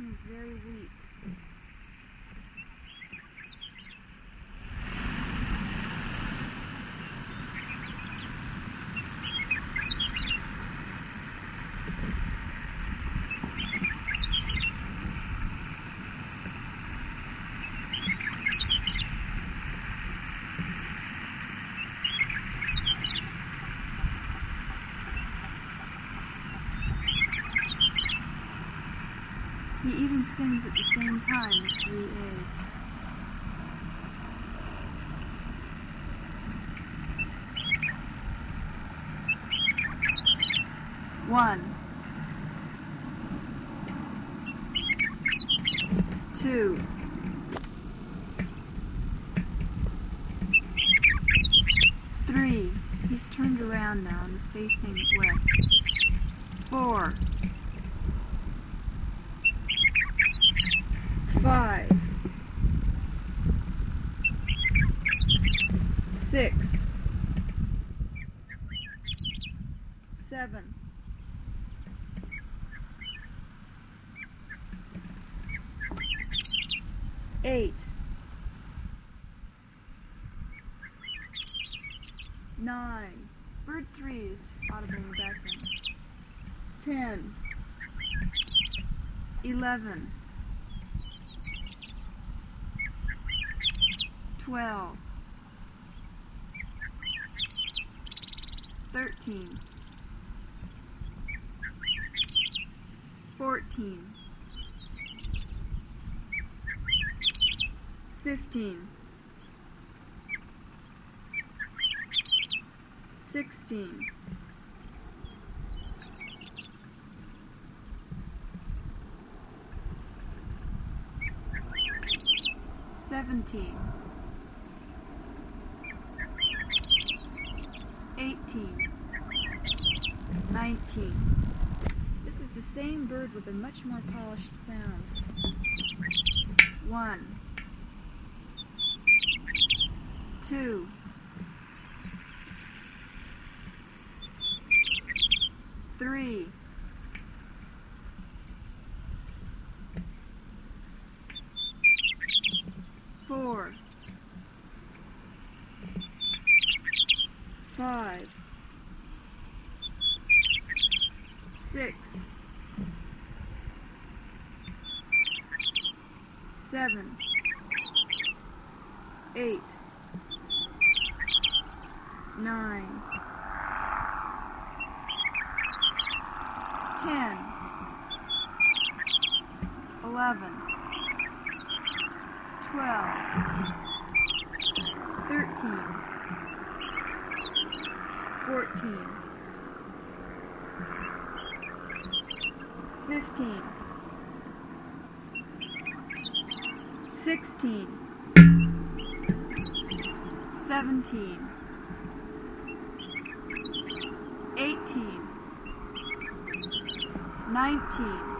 song is very weak. He even sings at the same time as 3A. One, 2, 3. He's turned around now and is facing west. 4, 5, 6, 7, 8, 9. Bird 3 is audible in the background. 10, 11, 12, 13, 14, 15, 16, 17, 18, 19. This is the same bird with a much more polished sound. 1, 2, 3, 4, 5, 6, 7, 8, 9, 10, 11, 12, 13, 14, 15, 16, 17, 18, 19,